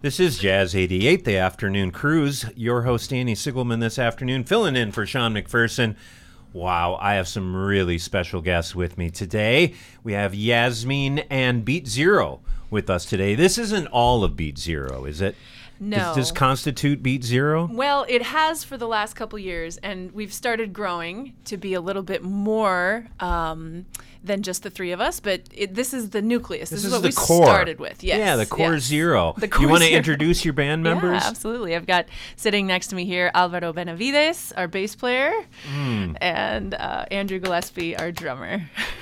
This is Jazz 88, the afternoon cruise. Your host, Danny Sigelman, this afternoon, filling in for Sean McPherson. Wow, I have some really special guests with me today. We have Yasmin and Beat Zero with us today. This isn't all of Beat Zero, is it? No. Does this constitute Beat Zero? Well, it has for the last couple years, and we've started growing to be a little bit more than just the three of us, but this is the nucleus. This is what the we core. started with. Yes. Yeah, the core zero. The core you want to zero. introduce your band members? Yeah, absolutely. I've got sitting next to me here Alvaro Benavides, our bass player, and Andrew Gillespie, our drummer.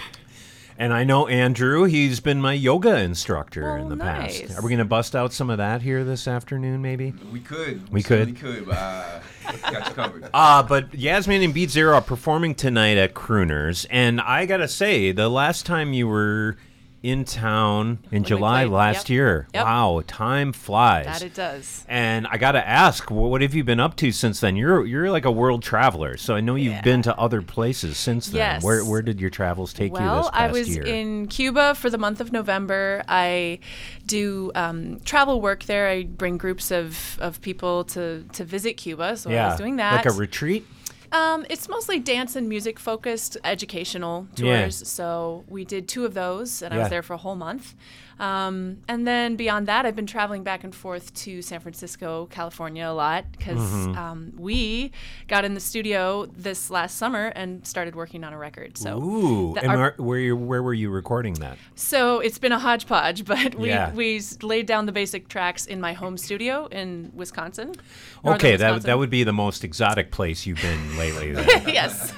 And I know Andrew, he's been my yoga instructor in the nice. past. Are we going to bust out some of that here this afternoon, maybe? We could. We could. Got you covered. But Yasmin and Beat Zero are performing tonight at Crooners. And I got to say, the last time you were in town in July last year, wow, time flies. That it does. And I got to ask, what have you been up to since then? You're like a world traveler, so I know you've been to other places since then. Yes. Where did your travels take you this Well, past I was year? in Cuba for the month of November. I do travel work there. I bring groups of people to visit Cuba, so I was doing that. Like a retreat? It's mostly dance and music focused educational tours. So we did 2 of those, and I was there for a whole month. And then beyond that, I've been traveling back and forth to San Francisco, California a lot because we got in the studio this last summer and started working on a record. So Ooh, and where were you recording that? So it's been a hodgepodge, but we Yeah. laid down the basic tracks in my home studio in Wisconsin. Okay, Wisconsin. that would be the most exotic place you've been lately. Then. Yes.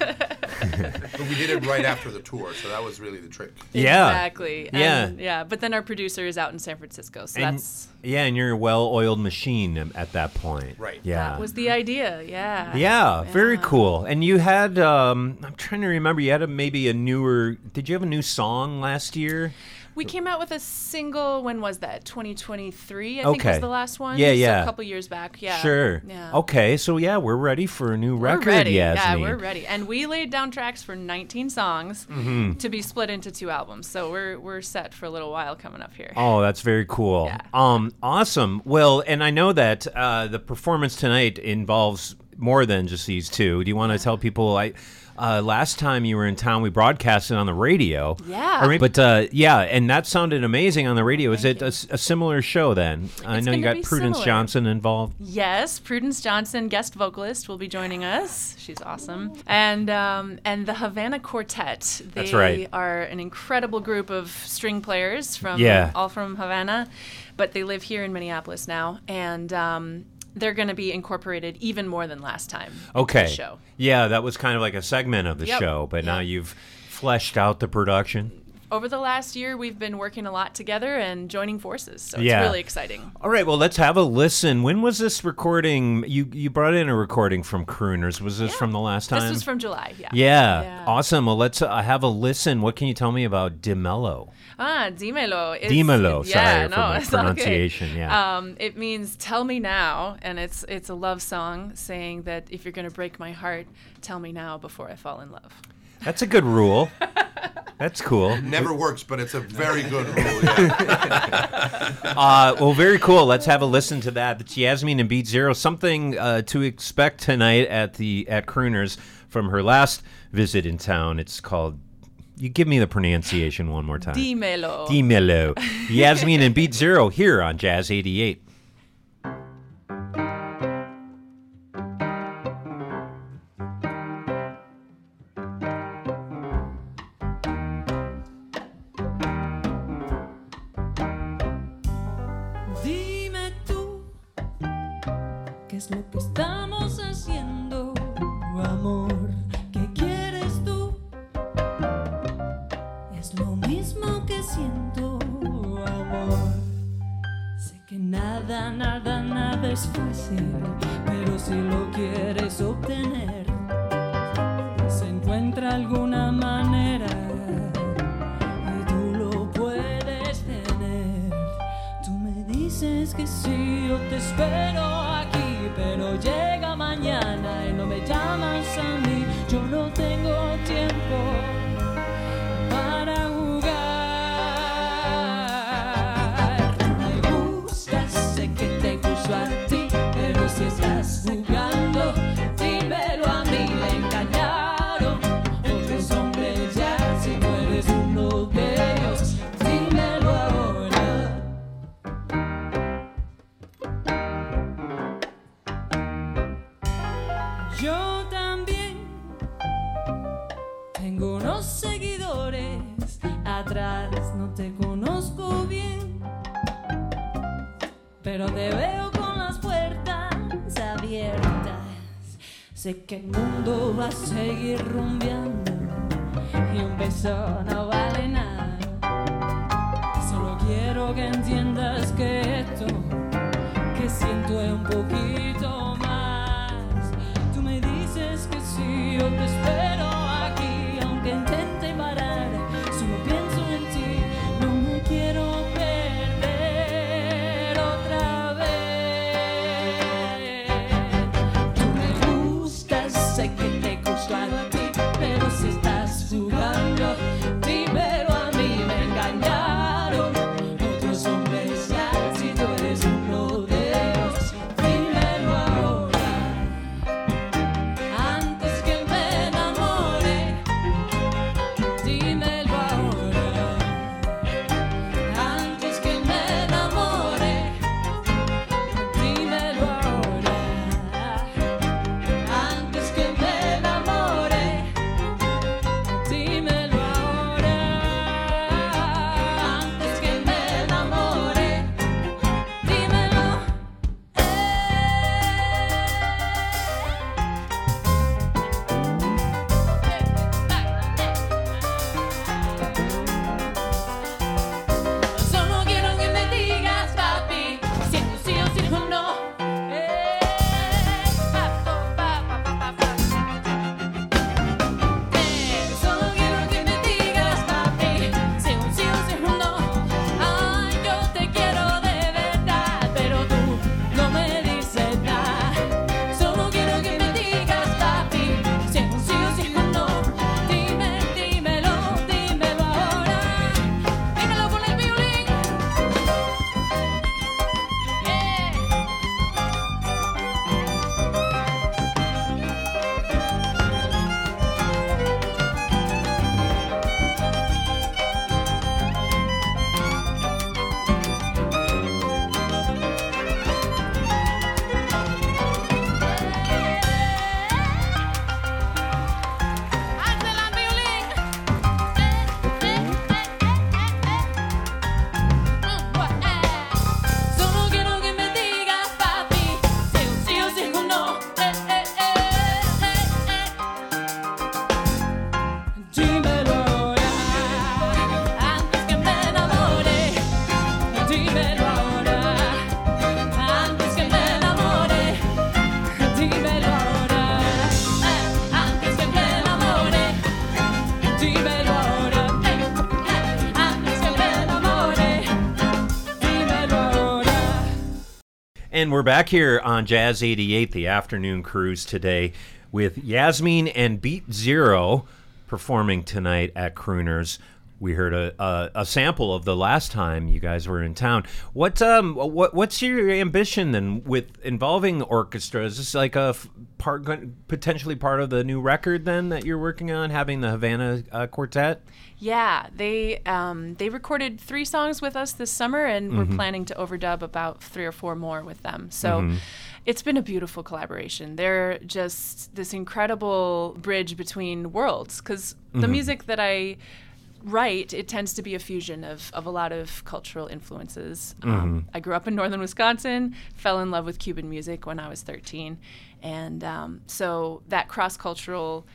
But we did it right after the tour, so that was really the trick. Yeah. Exactly. And, but then our producer is out in San Francisco, so that's... Yeah, and you're a well-oiled machine at that point. Right. Yeah. That was the idea, yeah. Yeah, very cool. And you had, I'm trying to remember, you had maybe a newer, did you have a new song last year? We came out with a single, when was that? 2023, I think was the last one. Yeah, So yeah. a couple years back, yeah. Sure. Yeah. Okay, so yeah, we're ready for a new record, We're ready. Yasmin. Yeah, we're ready. And we laid down tracks for 19 songs to be split into 2 albums. So we're set for a little while coming up here. Oh, that's very cool. Yeah. Awesome. Well, and I know that the performance tonight involves more than just these 2. Do you want to tell people, last time you were in town, we broadcasted on the radio. Yeah. And that sounded amazing on the radio. Is it a similar show then? I know you got Prudence Johnson involved. Yes, Prudence Johnson, guest vocalist, will be joining us. She's awesome. And the Havana Quartet. That's right. Are an incredible group of string players all from Havana, but they live here in Minneapolis now. And they're going to be incorporated even more than last time. Okay. Into the show. Yeah, that was kind of like a segment of the show, but now you've fleshed out the production. Over the last year, we've been working a lot together and joining forces, so it's really exciting. All right, well, let's have a listen. When was this recording? You brought in a recording from Crooners. Was this from the last time? This was from July, Yeah. Awesome. Well, let's have a listen. What can you tell me about Dimelo? Dímelo. Dímelo, sorry for my it's all good. pronunciation, It means tell me now, and it's a love song saying that if you're going to break my heart, tell me now before I fall in love. That's a good rule. That's cool. Never works, but it's a very good rule. Yeah. Well, very cool. Let's have a listen to that. It's Yasmin and Beat Zero. Something to expect tonight at Crooners from her last visit in town. It's called, you give me the pronunciation one more time. Dímelo. Dímelo. Yasmin and Beat Zero here on Jazz 88. Dime tú, ¿qué es lo que estamos haciendo, amor? ¿Qué quieres tú? Es lo mismo que siento, amor. Sé que nada, nada, nada es fácil, pero si lo quieres obtener, se encuentra alguna manera y tú lo puedes tener. Tú me dices que sí, yo te espero aquí, pero llega mañana y no me llamas a mí. Yo no tengo tiempo para jugar. Tú me gustas, sé que Yo también tengo unos seguidores atrás, no te conozco bien, pero te veo con las puertas abiertas. Sé que el mundo va a seguir rumbeando y un beso no vale nada. Solo quiero que entiendas que esto que siento es un poquito más. Tú me dices que sí, yo te espero aquí, aunque intente parar. Solo pienso en ti, no me quiero perder otra vez. Tú me gustas, sé que te gusto a ti, pero si estás jugando, dímelo a mí, me engañaron otros hombres ya, si tú eres uno de ellos, dímelo ahora, antes que me enamore, dímelo ahora, antes que me enamore, dímelo ahora, antes que me enamore, dímelo ahora, antes que me enamore, dímelo. Solo quiero que me digas, papi, si es un sí o si es un no. Solo quiero que me digas, papi, si es un sí o si es un no. Ay, yo te quiero de verdad, pero tú no me dices nada. Solo quiero que me digas, papi, si es un sí o si es un no. Dímelo ahora. Dímelo con el violín. Hazla al violín. Solo quiero que me digas, papi, si es un sí o si es un no. Dímelo ahora, antes que me enamore. Dímelo ahora, antes que me enamore. Dímelo ahora, antes que me enamore. Dímelo ahora, antes que me enamore. Dímelo ahora. And we're back here on Jazz 88, the afternoon cruise today, with Yasmin and Beat Zero performing tonight at Crooners. We heard a sample of the last time you guys were in town. What's your ambition then with involving orchestra? Is this like a potentially part of the new record then that you're working on, having the Havana Quartet? Yeah, they recorded 3 songs with us this summer, and we're planning to overdub about 3 or 4 more with them. So it's been a beautiful collaboration. They're just this incredible bridge between worlds, because the music that I write, it tends to be a fusion of a lot of cultural influences. I grew up in northern Wisconsin, fell in love with Cuban music when I was 13, and so that cross-cultural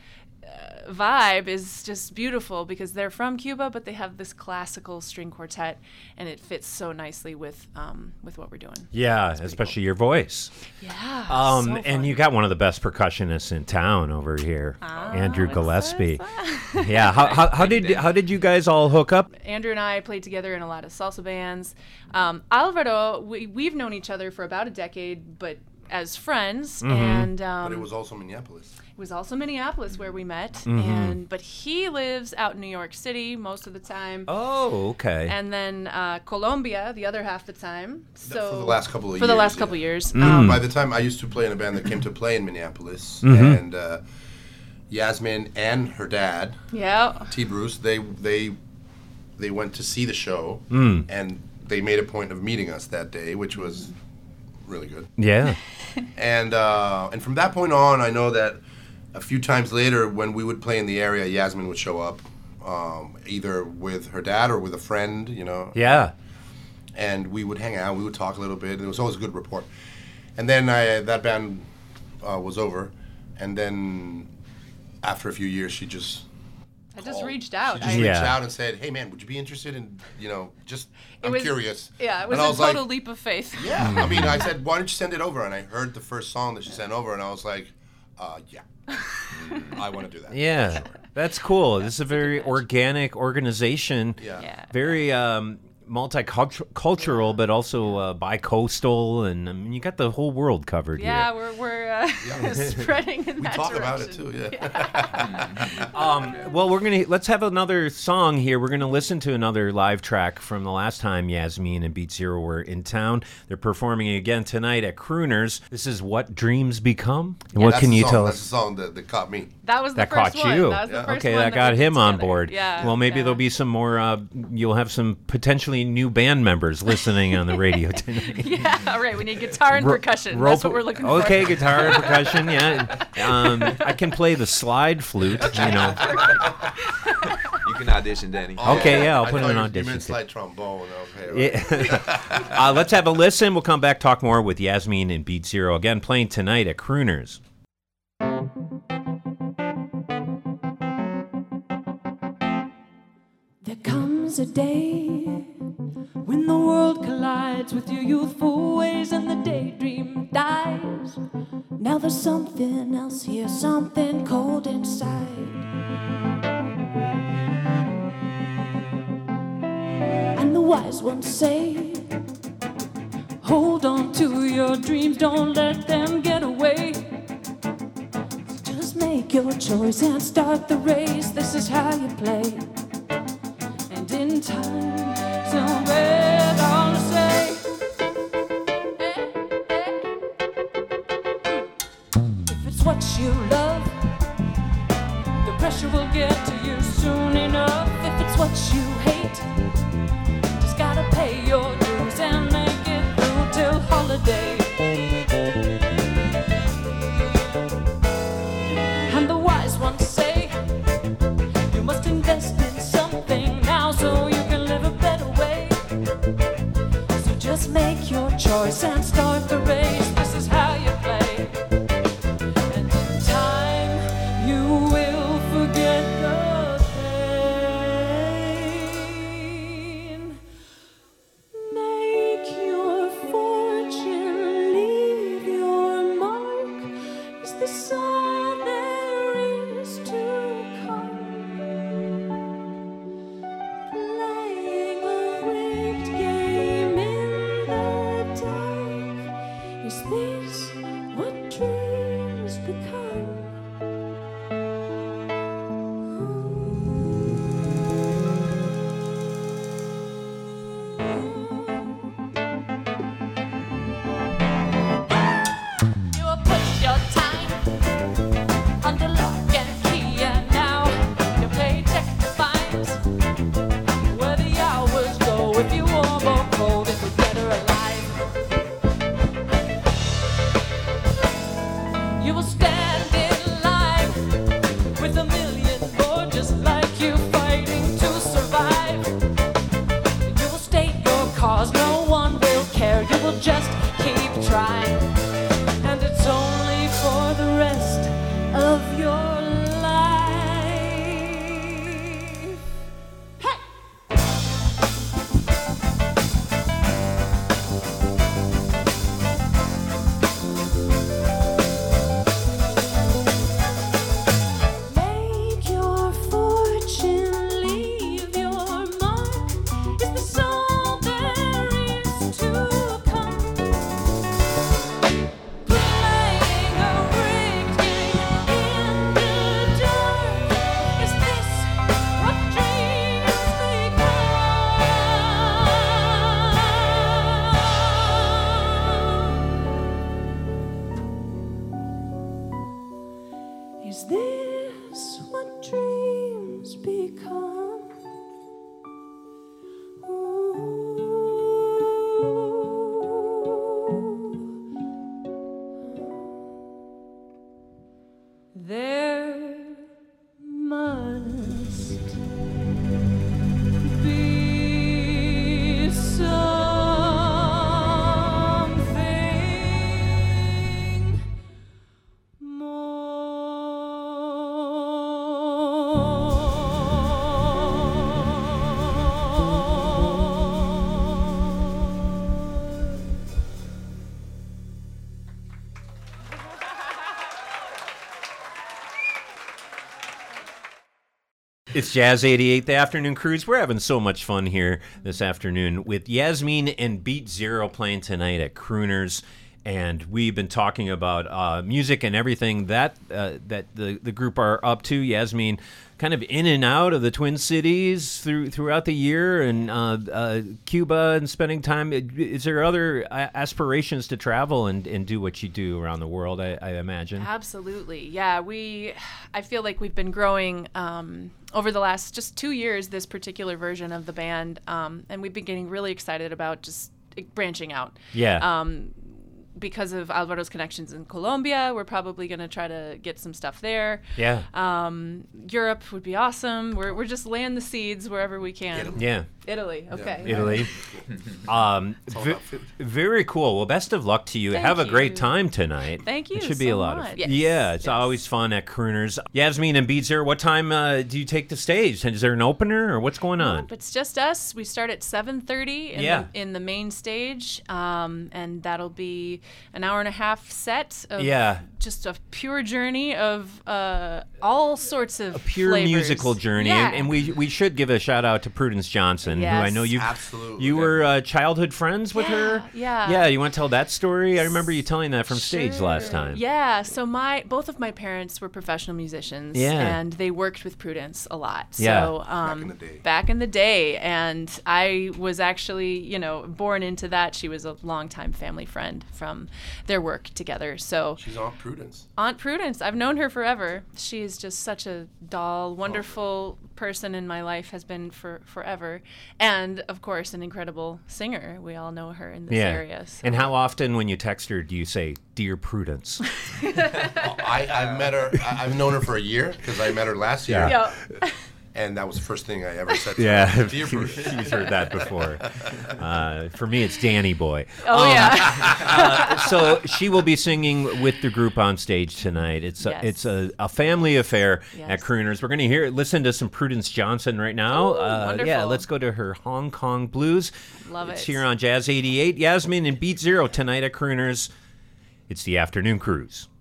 vibe is just beautiful, because they're from Cuba, but they have this classical string quartet, and it fits so nicely with what we're doing. Yeah, especially your voice. Yeah. And fun. you got one of the best percussionists in town over here, Andrew it Gillespie. says Yeah. How did you guys all hook up? Andrew and I played together in a lot of salsa bands. Alvaro, we've known each other for about a decade, but as friends, and But it was also Minneapolis. it was also Minneapolis where we met. But he lives out in New York City most of the time. Oh, okay. And then Colombia the other half the time. So For the last couple of for the years, last yeah. couple years. By the time I used to play in a band that came to play in Minneapolis, and Yasmin and her dad, Yeah. T. Bruce, they went to see the show, and they made a point of meeting us that day, which was really good. Yeah. And from that point on, I know that a few times later, when we would play in the area, Yasmin would show up, either with her dad or with a friend, you know. Yeah. And we would hang out. We would talk a little bit. And it was always a good rapport. And then that band was over. And then after a few years, she just... I just reached out. She just reached out and said, "Hey, man, would you be interested in, I'm curious." Yeah, it was a total leap of faith. Yeah, I mean, I said, "Why don't you send it over?" And I heard the first song that she sent over, and I was like, "Yeah, I want to do that." Yeah, that's cool. This is a very organic organization. Yeah. Very multicultural, but also bi-coastal, and I mean, you got the whole world covered here. Yeah, we're spreading in that direction. We talk about it too, Well, let's have another song here. We're gonna listen to another live track from the last time Yasmin and Beat Zero were in town. They're performing again tonight at Crooners. This is What Dreams Become. And what can you tell us? That's the song that caught me. That was the that first caught one. you. That was the first okay, one that got we him put on together. board. Yeah. Well, maybe there'll be some more. You'll have some potentially new band members listening on the radio tonight. Yeah, all right. We need guitar and percussion. That's what we're looking for. Okay, guitar and percussion. Yeah, I can play the slide flute. You know. You can audition, Danny. Okay, yeah, I'll put in an You audition. meant slide trombone. Okay, right. Yeah. Let's have a listen. We'll come back, talk more with Yasmin and Beat Zero again, playing tonight at Crooners. There comes a day when the world collides with your youthful ways and the daydream dies. Now there's something else here, something cold inside. And the wise ones say, hold on to your dreams, don't let them get away. Just make your choice and start the race, this is how you play. And in time, somewhere down to say, if it's what you love, the pressure will get to you soon enough. If it's what you hate, just gotta pay your dues and make it through till holiday. And the wise ones say, you must invest in something now so you can live a better way. So just make your choice and start the race, this is how you play. And in time, you will forget the pain. Make your fortune, leave your mark. Is this all there is to come? Playing a rigged game in the dark. Is this what dreams become? You will put your time under lock and key, and now your paycheck defines where the hours go. If you warm or cold, if you're dead or alive, you will stand in line with a million more just like you, fighting to survive. You will state your cause, no one will care. You will just keep trying. And it's only for the rest of your life. Hey! Make your fortune, leave your mark. Is this all there is to come? Playing a rigged game in the dark. Is this what dreams become? Is this what dreams become? Ooh. It's Jazz 88, the afternoon cruise. We're having so much fun here this afternoon with Yasmin and Beat Zero playing tonight at Crooners. And we've been talking about music and everything that the group are up to. Yasmin kind of in and out of the Twin Cities throughout the year, and Cuba, and spending time. Is there other aspirations to travel and do what you do around the world, I imagine? Absolutely. Yeah, I feel like we've been growing over the last just 2 years, this particular version of the band, and we've been getting really excited about just branching out. Yeah. Because of Alvaro's connections in Colombia, we're probably going to try to get some stuff there. Yeah. Europe would be awesome. We're just laying the seeds wherever we can. Italy. Yeah. Italy. Okay. Yeah. Italy. It's all about food. Very cool. Well, best of luck to you. Thank Have a great you. time tonight. Thank you It should be so a lot much. of Yes. Yeah, it's Yes. always fun at Crooners. Yasmin and Beat Zero, what time do you take the stage? Is there an opener or what's going on? Nope, it's just us. We start at 7:30 in the main stage, and that'll be an hour and a half set of just a pure journey of all sorts of A pure flavors. musical journey. Yeah. And we should give a shout out to Prudence Johnson, who I Yes. know Absolutely. you were childhood friends with her. Yeah. Yeah, you want to tell that story? I remember you telling that from stage last time. Yeah, so both of my parents were professional musicians, Yeah. and they worked with Prudence a lot. Yeah. So Back in the day. back in the day, and I was actually, born into that. She was a longtime family friend from their work together. So She's Aunt Prudence. Aunt Prudence, I've known her forever. She is just such a doll, wonderful person in my life, has been for forever, and of course an incredible singer. We all know her in this area. So. And how often when you text her do you say, "Dear Prudence"? I've met her. I've known her for a year because I met her last year. Yeah. Yeah. And that was the first thing I ever said to her. Dear Prudence. You've heard that before. For me, it's Danny Boy. Oh yeah. So she will be singing with the group on stage tonight. It's Yes. a family affair at Yes. Crooners. We're going to listen to some Prudence Johnson right now. Ooh, wonderful. Yeah, let's go to her Hong Kong Blues. Love It's it. here on Jazz 88. Yasmin and Beat Zero tonight at Crooners. It's the afternoon cruise.